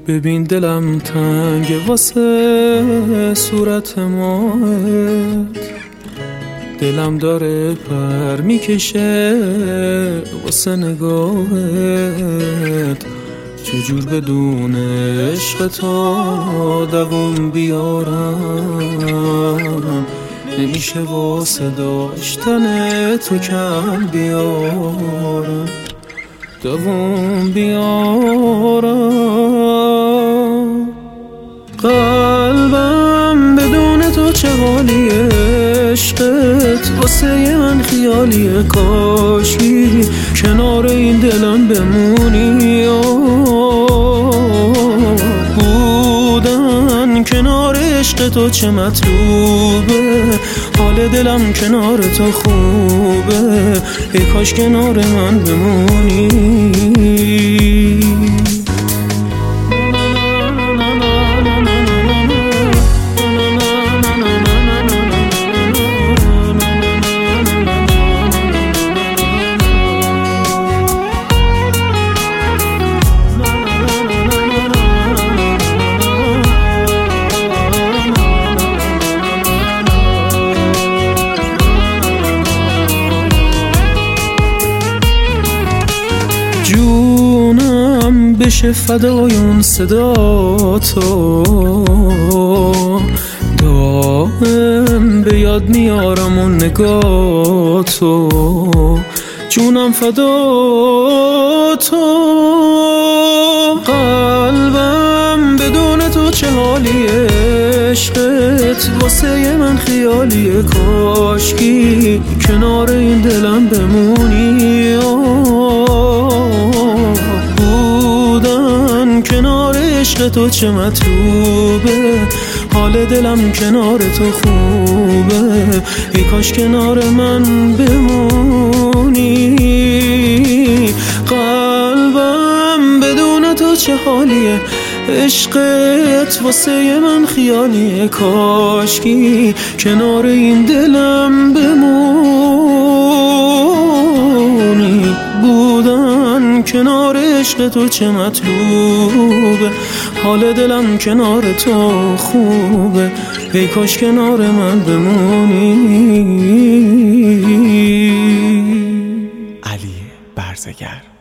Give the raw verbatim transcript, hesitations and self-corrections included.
ببین دلم تنگ واسه صورت ماهت، دلم داره پر میکشه واسه نگاهت. چجور بدون عشق تو دوام بیارم، نمیشه واسه داشتن تو کم بیارم، دوام بیارم. قلبم بدون تو چه حالیه، عشقت واسه من خیالیه. کاشی کنار این دلم بمونی، بودن کنار عشق تو چه مطلوبه. حال دلم کنار تو خوبه، ای کاش کنار من بمونی. جونم بشه فدای اون صدا تو، دائم به یاد میارم اون نگاه تو. جونم فدا تو، قلبم بدون تو چه حالیه. عشقت واسه من خیالیه، کاشکی کنار این دلم بمونی. بودن کنار عشق تو چه مطلوبه، حال دلم کنار تو خوبه، ای کاش کنار من بمونی. قلبم بدون تو چه حالیه، عشقت واسه من خیالیه. کاشکی کنار این دلم بمونی، بودن کنار عشق تو چه مطلوبه، حال دلم کنار تو خوبه، ای کاش کنار من بمونی. علی برزگر.